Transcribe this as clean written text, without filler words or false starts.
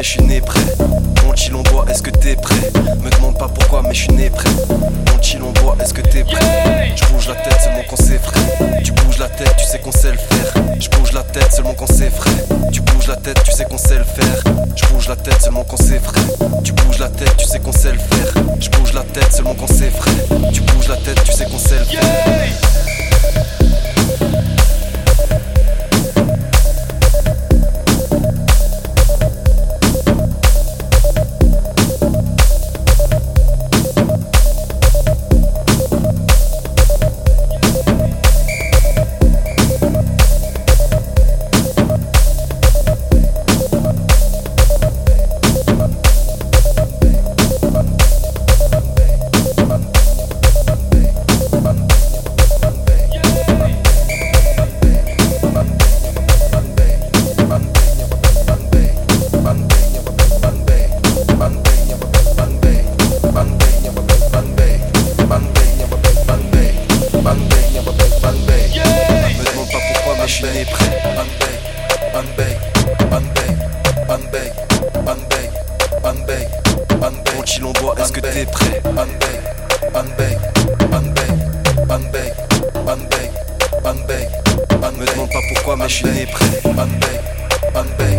je suis né prêt. On chill, on boit, est-ce que t'es prêt? Me demande pas pourquoi mais je suis né prêt. On chill, on boit, est-ce que t'es prêt? Je bouge la tête seulement qu'on sait frais. Tu bouges la tête, tu sais qu'on sait le faire. Je bouge la tête seulement qu'on sait frais. Tu bouges la tête, tu sais qu'on sait le faire. Je bouge la tête seulement qu'on sait frais. Tu bouges la tête, tu sais qu'on sait le faire. Je bouge la tête seulement qu'on sait frais. Tu bouges la tête, tu sais qu'on sait le faire. Je suis né prêt. On chill, on boit, est-ce que t'es prêt? Me demande pas pourquoi mais je suis né prêt.